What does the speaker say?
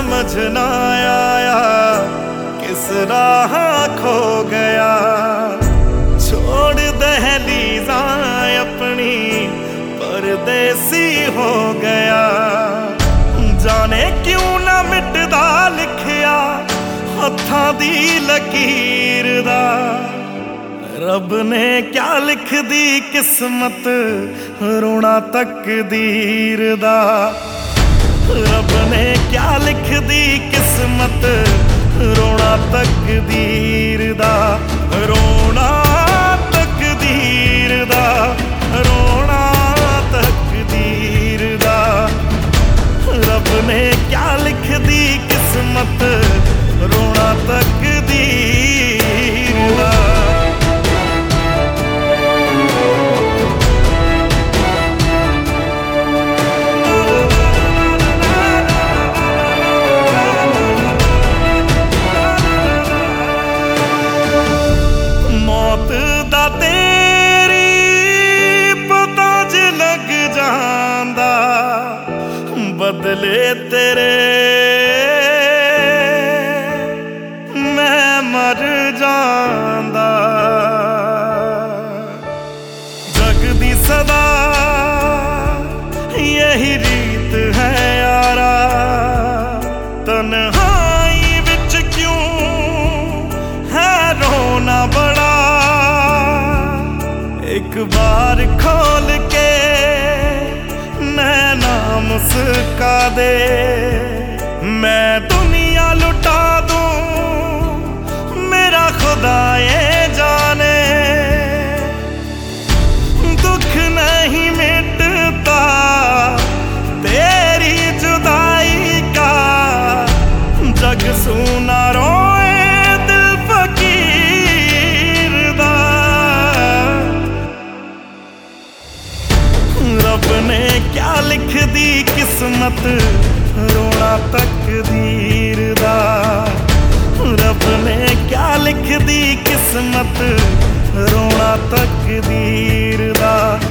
समझ ना आया किस राह खो गया। छोड़ दहलीज़ा अपनी परदेसी हो गया। जाने क्यों ना मिटदा लिखिया हत्थां दी लकीर दा। रब ने क्या लिख दी किस्मत रोना तकदीर दा। रब ने क्या लिख दी किस्मत रोना तकदीर दा। रोना तकदीर दा, रोना तकदीर दा। रब ने क्या लिख दी किस्मत रोना तकदीर दा। बदले तेरे मैं मर जांदा। जग दी सदा यही रीत है यारा। तन्हाई विच क्यों है रोना बड़ा। एक बार खोल के नैना मुस्का दे। मैं दुनिया लुटा दूं मेरा खुदा ये जाने। दुख नहीं मिटता तेरी जुदाई का। जग सुना रोए दिल फकीर दा। रब ने क्या लिख दी किस्मत रोना तकदीर दा। रब ने क्या लिख दी किस्मत रोना तकदीर दा।